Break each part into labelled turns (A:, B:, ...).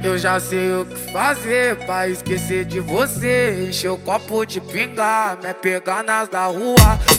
A: Eu já sei o que fazer pra esquecer de você. Encher o copo de pinga, me pegar nas da rua.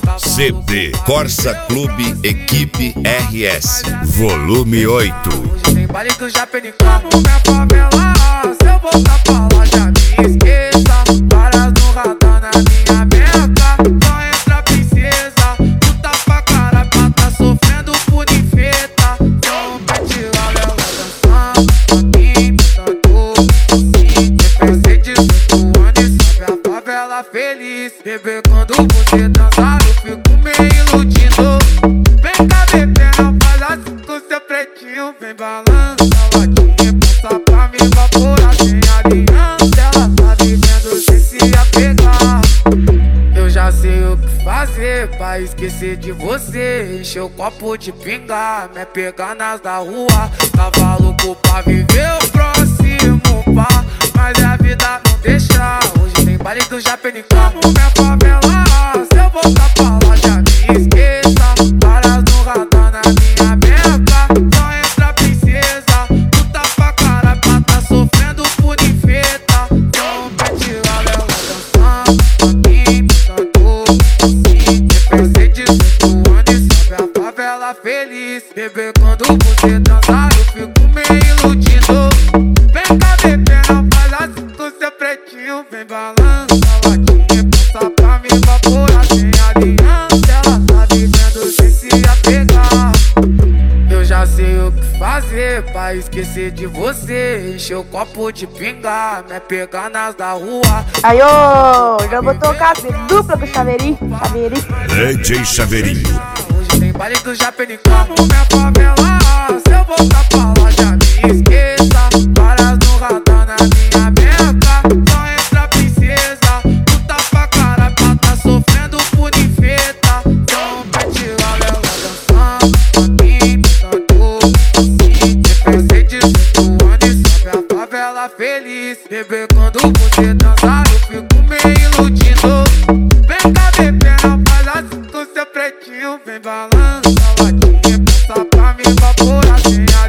B: CD Corsa Clube Equipe RS Volume 8.
A: Hoje tem baile do Japenicamo, minha favela. Se eu voltar pra lá já me esqueça. Várias no radar na minha beca. Só entra princesa, puta pra caralho, pra tá sofrendo por infeta. Então pede lá, ela dançando pra mim, tanto assim. Pensei de 18 anos, sabe a favela feliz. Bebê, quando você dançar eu fico meio iludido. Vem cá, bebê, não faz assim com seu pretinho. Vem balança a latinha, passa pra me evaporar sem aliança. Ela tá vivendo sem se apegar. Eu já sei o que fazer pra esquecer de você. Encher o copo de pinga, me pegar nas da rua. Tava louco pra viver o próximo pá, mas a vida não deixa. Hoje tem baile do Japenicamo, minha favela. Se eu voltar pra lá já me esqueça. Várias no radar na minha beca. Só entra princesa, puta pra caralho, pra tá sofrendo por infeta. Então pede lá, ela dançando pra mim, tanto assim. Pensei de 18 anos, sabe a favela feliz. Bebê, quando você dançar eu fico meio iludido. Vem cá, bebê, não faz assim com seu pretinho. Vem balança a latinha, passa pra me evaporar sem aliança. Ela tá vivendo sem se apegar. Eu já sei o que fazer pra esquecer de você. Encher o copo de pinga, me pegar nas da rua.
C: Aí, ô, já vou tocar dupla com Chaveirinho.
B: DJ Chaveirinho.
A: Hoje tem baile do Japenicamo, minha favela. Se eu voltar pra lá já me esqueça. Várias no radar na minha beca. Só entra princesa, puta pra caralho, pra tá sofrendo por infeta. Então pede lá, ela dançando pra mim, tanto assim. Pensei de 18 anos, sabe a favela feliz. Bebê, quando você dançar eu fico meio iludido. Vem cá, bebê, não faz assim com seu pretinho. Vem balança a latinha, passa pra me evaporar sem